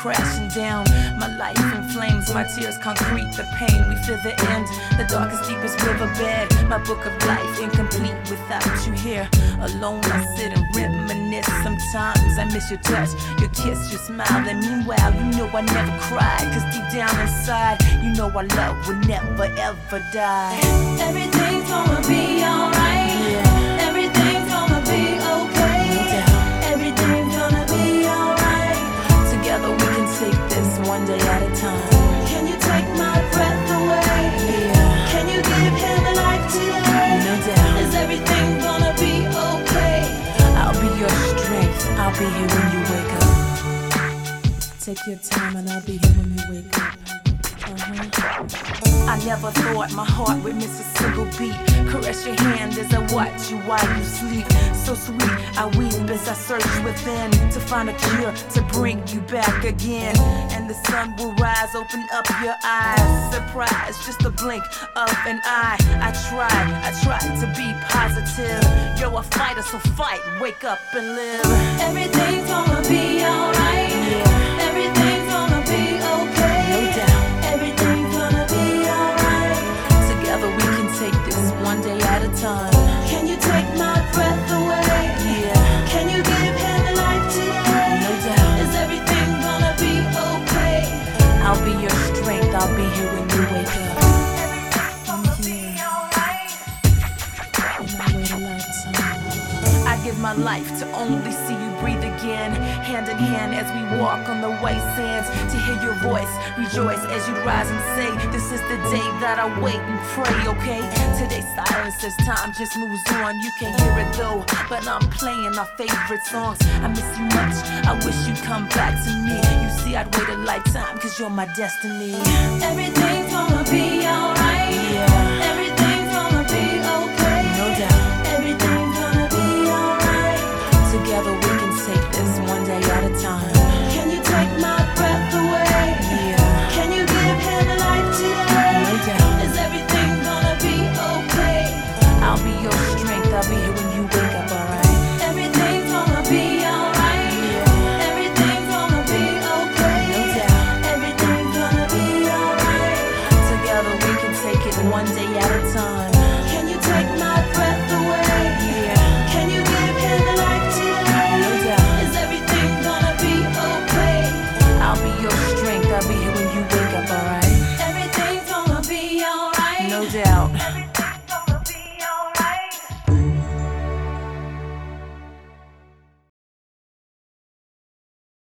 crashing down. My life in flames, my tears concrete, the pain, we feel the end. The darkest, deepest riverbed, my book of life incomplete without you here. Alone I sit and reminisce. Sometimes I miss your touch, your kiss, your smile. And meanwhile, you know I never cried, cause deep down inside, you know our love will never ever die. Everything's gonna be alright. Yeah. Everything's gonna be okay. No doubt. Everything's gonna be alright. Together we can take this one day at a time. Can you take my breath away? Yeah. Can you give him a life today? No doubt. Is everything gonna be okay? I'll be your strength, I'll be here when you wake up. Take your time and I'll be here when you wake up. I never thought my heart would miss a single beat. Caress your hand as I watch you while you sleep. So sweet, I weep as I search within to find a cure to bring you back again. And the sun will rise, open up your eyes. Surprise, just a blink of an eye. I tried to be positive. You're a fighter, so fight, wake up and live. Everything's gonna be alright. Yeah. Everything's gonna be okay. No doubt. Everything's gonna be alright. Together we can take this one day at a time. Can you take my breath away? Yeah. Can you give him a life today? No doubt. Is everything gonna be okay? I'll be your strength, I'll be here when you wake up. Everything's gonna be alright. In my way to lifetime. I give my life to only see you breathe again. Hand in hand as we walk on the white sands. To hear your voice, rejoice as you rise and say, this is the day that I wait and pray, okay? Today's silence as time just moves on. You can't hear it though, but I'm playing our favorite songs. I miss you much, I wish you'd come back to me. You see, I'd wait a lifetime, cause you're my destiny. Everything's gonna be alright. Yeah. Everything's gonna be okay. No doubt. Everything's gonna be alright. Together we can take this one day at a time. Can you take my breath away? Yeah. Can you give him a life today? No doubt. Is everything gonna be okay? I'll be your strength, I'll be here when you wake up, alright? Everything's gonna be alright. Yeah. Everything's gonna be okay. No doubt. Everything's gonna be alright. Together we can take it one day at a time. Can you take my breath away? Yeah. Can you give him a life today? No doubt. Is everything gonna be okay? I'll be your strength, I'll be here when you wake up, alright? Everything's gonna be alright. No doubt.